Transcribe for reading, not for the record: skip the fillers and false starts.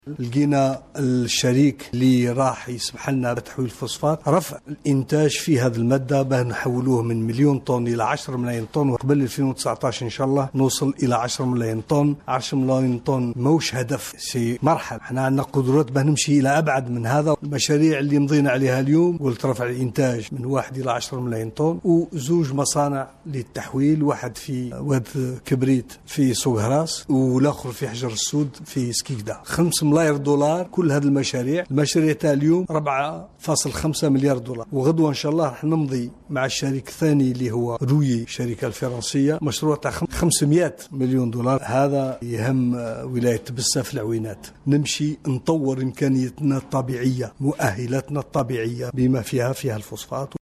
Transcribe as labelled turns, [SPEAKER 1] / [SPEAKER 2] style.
[SPEAKER 1] لقينا الشريك اللي راح يسمح لنا بتحويل الفوسفات رفع الإنتاج في هذه المادة باه نحولوه من 1,000,000 طن إلى 10 ملايين طن، وقبل 2019 إن شاء الله نوصل إلى 10 ملايين طن. 10 ملايين طن موش هدف، سي مرحل. احنا عندنا قدرات باه نمشي إلى أبعد من هذا. المشاريع اللي مضينا عليها اليوم قلت رفع الإنتاج من 1 إلى 10 ملايين طن، وزوج مصانع للتحويل، واحد في واد كبريت في سوق هراس والآخر في حجر السود في سكيكدا. 5 ملايين دولار كل هذه المشاريع تاع اليوم 4.5 مليار دولار. وغدوة إن شاء الله رح نمضي مع الشريك الثاني اللي هو روي، الشركة الفرنسية، مشروع تاع 500 مليون دولار. هذا يهم ولاية تبسة في العوينات. نمشي نطور إمكانياتنا الطبيعية، مؤهلاتنا الطبيعية بما فيها الفوسفات.